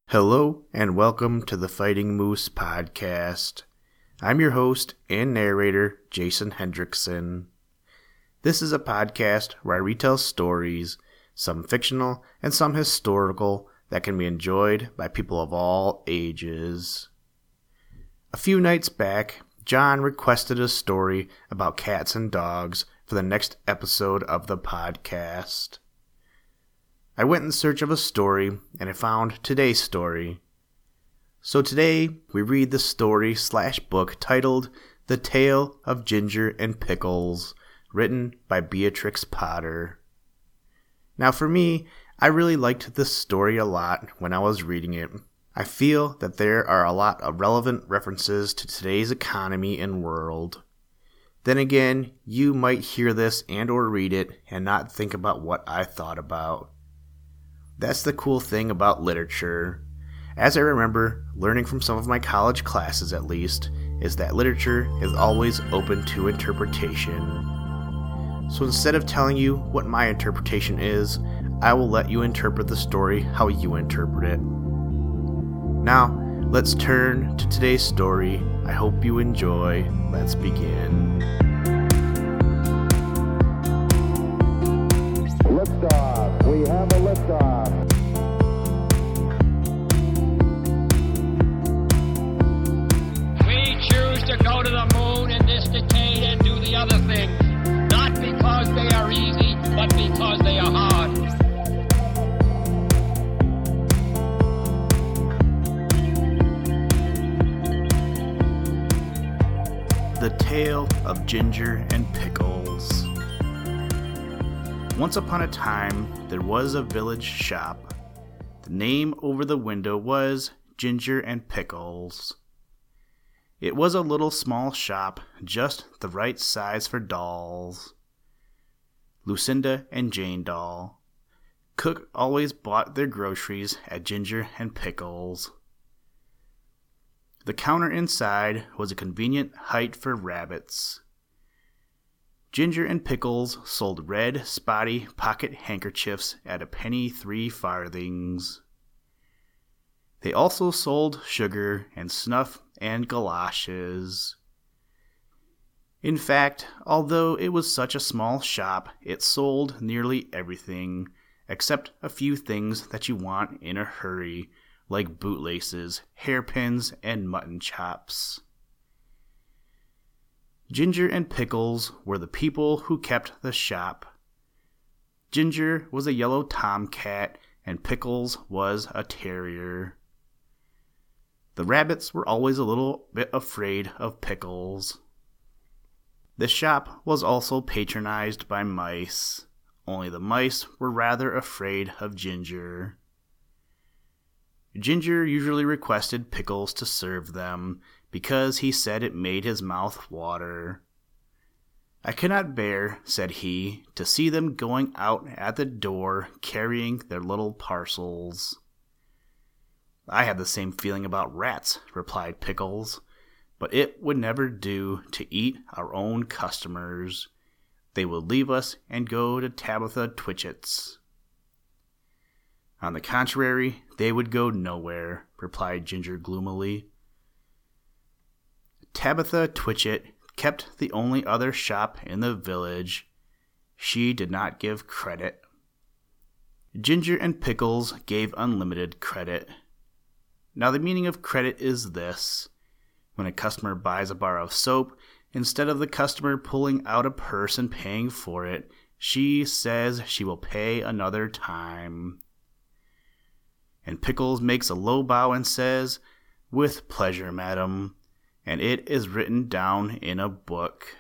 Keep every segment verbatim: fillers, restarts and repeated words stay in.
Hello and welcome to the Fighting Moose podcast. I'm your host and narrator, Jason Hendrickson. This is a podcast where I retell stories, some fictional and some historical, that can be enjoyed by people of all ages. A few nights back, John requested a story about cats and dogs for the next episode of the podcast. I went in search of a story, and I found today's story. So today, we read the story slash book titled The Tale of Ginger and Pickles, written by Beatrix Potter. Now for me, I really liked this story a lot when I was reading it. I feel that there are a lot of relevant references to today's economy and world. Then again, you might hear this and or read it and not think about what I thought about. That's the cool thing about literature. As I remember, learning from some of my college classes at least, is that literature is always open to interpretation. So instead of telling you what my interpretation is, I will let you interpret the story how you interpret it. Now, let's turn to today's story. I hope you enjoy. Let's begin. Liftoff. We have a liftoff. We choose to go to the moon in this decade and do the other things, not because they are easy, but because they are hard. The Tale of Ginger and Pickles. Once upon a time, there was a village shop. The name over the window was Ginger and Pickles. It was a little small shop, just the right size for dolls. Lucinda and Jane Doll. Cook always bought their groceries at Ginger and Pickles. The counter inside was a convenient height for rabbits. Ginger and Pickles sold red, spotty pocket handkerchiefs at a penny three farthings. They also sold sugar and snuff and galoshes. In fact, although it was such a small shop, it sold nearly everything, except a few things that you want in a hurry, like bootlaces, hairpins, and mutton chops. Ginger and Pickles were the people who kept the shop. Ginger was a yellow tomcat, and Pickles was a terrier. The rabbits were always a little bit afraid of Pickles. The shop was also patronized by mice, only the mice were rather afraid of Ginger. Ginger usually requested Pickles to serve them, because he said it made his mouth water. "I cannot bear," said he, "to see them going out at the door carrying their little parcels." "I have the same feeling about rats," replied Pickles, "but it would never do to eat our own customers. They would leave us and go to Tabitha Twitchit's." "On the contrary, they would go nowhere," replied Ginger gloomily. Tabitha Twitchit kept the only other shop in the village. She did not give credit. Ginger and Pickles gave unlimited credit. Now the meaning of credit is this. When a customer buys a bar of soap, instead of the customer pulling out a purse and paying for it, she says she will pay another time. And Pickles makes a low bow and says, "With pleasure, madam," and it is written down in a book.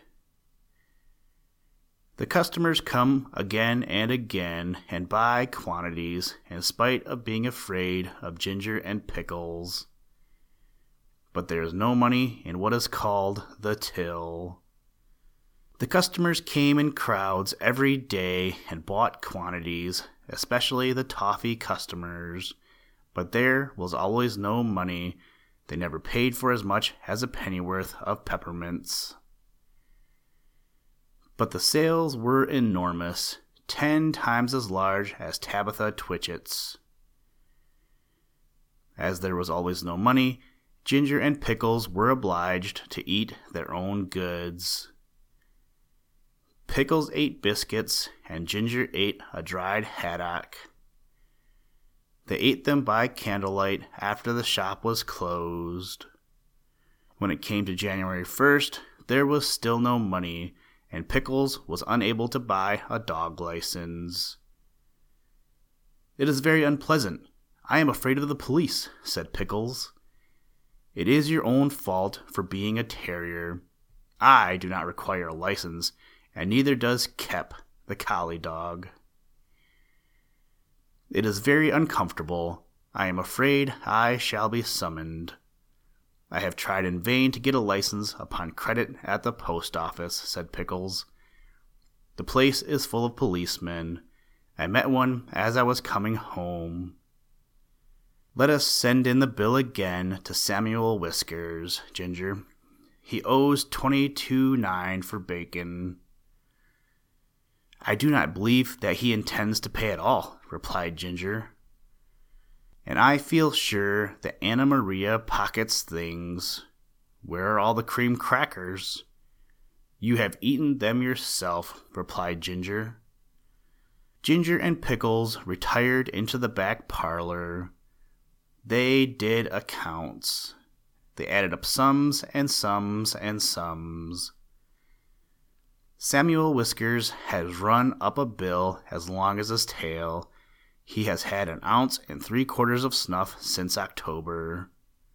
The customers come again and again and buy quantities in spite of being afraid of Ginger and Pickles. But there is no money in what is called the till. The customers came in crowds every day and bought quantities, especially the toffee customers. But there was always no money. They never paid for as much as a pennyworth of peppermints. But the sales were enormous, ten times as large as Tabitha Twitchit's. As there was always no money, Ginger and Pickles were obliged to eat their own goods. Pickles ate biscuits, and Ginger ate a dried haddock. They ate them by candlelight after the shop was closed. When it came to January first, there was still no money, and Pickles was unable to buy a dog license. "It is very unpleasant. I am afraid of the police," said Pickles. "It is your own fault for being a terrier. I do not require a license, and neither does Kep, the collie dog." "It is very uncomfortable. I am afraid I shall be summoned. I have tried in vain to get a license upon credit at the post office," said Pickles. "The place is full of policemen. I met one as I was coming home." "Let us send in the bill again to Samuel Whiskers, Ginger. He owes twenty-two nine for bacon." "I do not believe that he intends to pay at all," replied Ginger. "And I feel sure that Anna Maria pockets things. Where are all the cream crackers?" "You have eaten them yourself," replied Ginger. Ginger and Pickles retired into the back parlor. They did accounts. They added up sums and sums and sums. Samuel Whiskers has run up a bill as long as his tail. He has had an ounce and three quarters of snuff since October.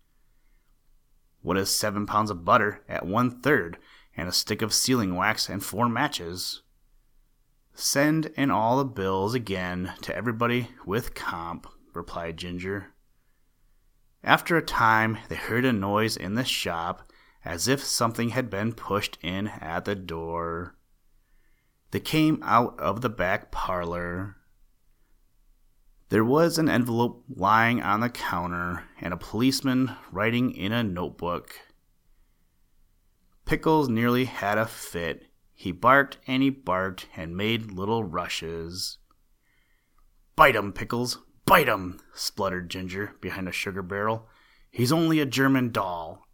"What is seven pounds of butter at one third, and a stick of sealing wax and four matches?" "Send in all the bills again to everybody with comp," replied Ginger. After a time, they heard a noise in the shop, as if something had been pushed in at the door. They came out of the back parlor. There was an envelope lying on the counter, and a policeman writing in a notebook. Pickles nearly had a fit. He barked and he barked and made little rushes. "Bite him, Pickles! Bite him!" spluttered Ginger behind a sugar barrel. "He's only a German doll."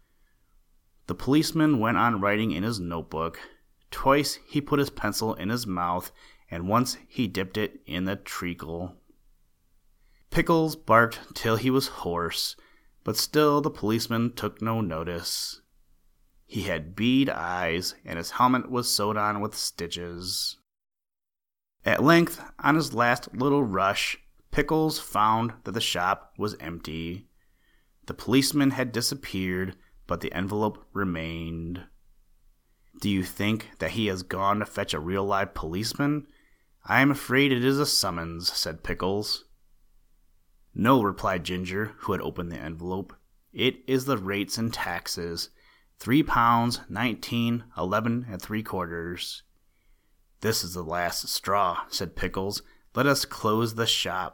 The policeman went on writing in his notebook. Twice he put his pencil in his mouth, and once he dipped it in the treacle. Pickles barked till he was hoarse, but still the policeman took no notice. He had bead eyes, and his helmet was sewed on with stitches. At length, on his last little rush, Pickles found that the shop was empty. The policeman had disappeared, but the envelope remained. "Do you think that he has gone to fetch a real live policeman? I am afraid it is a summons," said Pickles. "No," replied Ginger, who had opened the envelope. "It is the rates and taxes. Three pounds, nineteen, eleven, and three quarters." "This is the last straw," said Pickles. "Let us close the shop."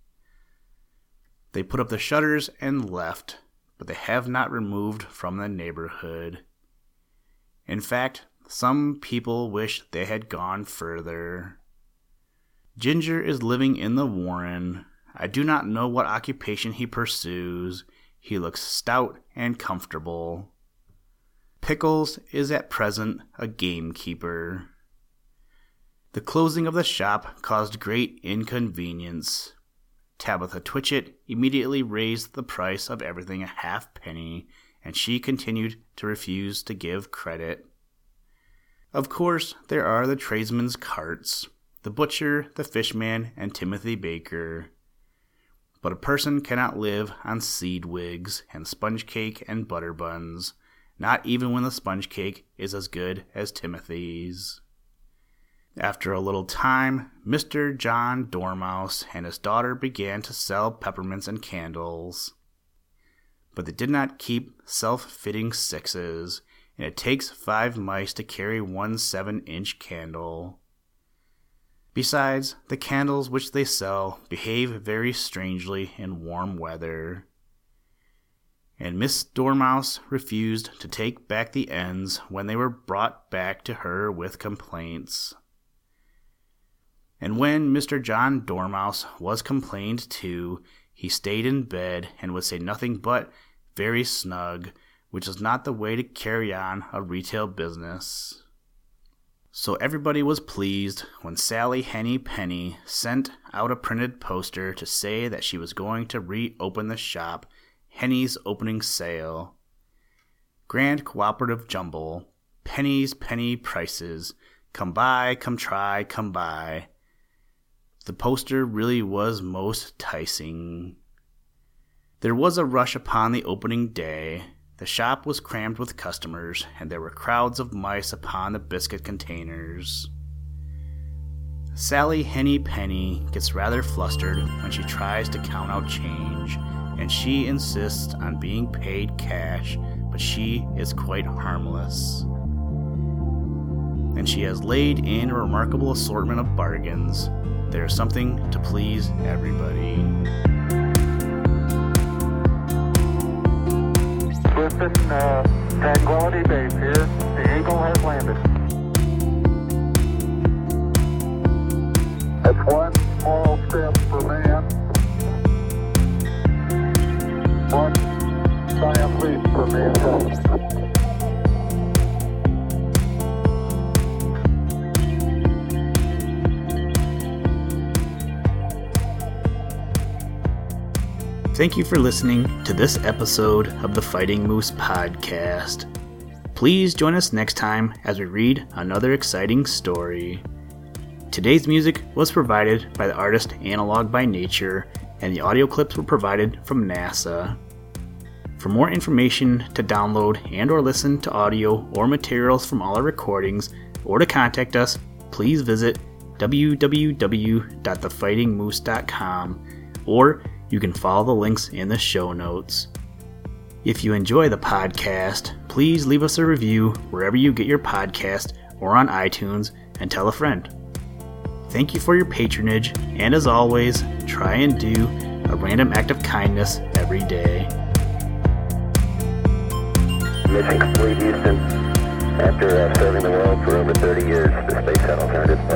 They put up the shutters and left, but they have not removed from the neighborhood. In fact, some people wish they had gone further. Ginger is living in the Warren. I do not know what occupation he pursues. He looks stout and comfortable. Pickles is at present a gamekeeper. The closing of the shop caused great inconvenience. Tabitha Twitchit immediately raised the price of everything a halfpenny, and she continued to refuse to give credit. Of course, there are the tradesmen's carts, the butcher, the fishman, and Timothy Baker. But a person cannot live on seed wigs and sponge cake and butter buns, not even when the sponge cake is as good as Timothy's. After a little time, Mister John Dormouse and his daughter began to sell peppermints and candles. But they did not keep self-fitting sixes, and it takes five mice to carry one seven-inch candle. Besides, the candles which they sell behave very strangely in warm weather. And Miss Dormouse refused to take back the ends when they were brought back to her with complaints. And when Mister John Dormouse was complained to, he stayed in bed and would say nothing but very snug, which is not the way to carry on a retail business. So everybody was pleased when Sally Henny Penny sent out a printed poster to say that she was going to reopen the shop, Henny's opening sale. Grand cooperative jumble, Penny's penny prices, come by, come try, come by. The poster really was most enticing. There was a rush upon the opening day. The shop was crammed with customers, and there were crowds of mice upon the biscuit containers. Sally Henny Penny gets rather flustered when she tries to count out change, and she insists on being paid cash, but she is quite harmless. And she has laid in a remarkable assortment of bargains. There is something to please everybody. Listen, uh, Tranquility Base here. The Eagle has landed. That's one small step for man. One giant leap for mankind. Thank you for listening to this episode of the Fighting Moose Podcast. Please join us next time as we read another exciting story. Today's music was provided by the artist Analog by Nature, and the audio clips were provided from NASA. For more information to download and or listen to audio or materials from all our recordings, or to contact us, please visit w w w dot the fighting moose dot com, or you can follow the links in the show notes. If you enjoy the podcast, please leave us a review wherever you get your podcast or on iTunes, and tell a friend. Thank you for your patronage, and as always, try and do a random act of kindness every day. Mission complete, Houston. After uh, serving the world for over thirty years, the Space Shuttle turned its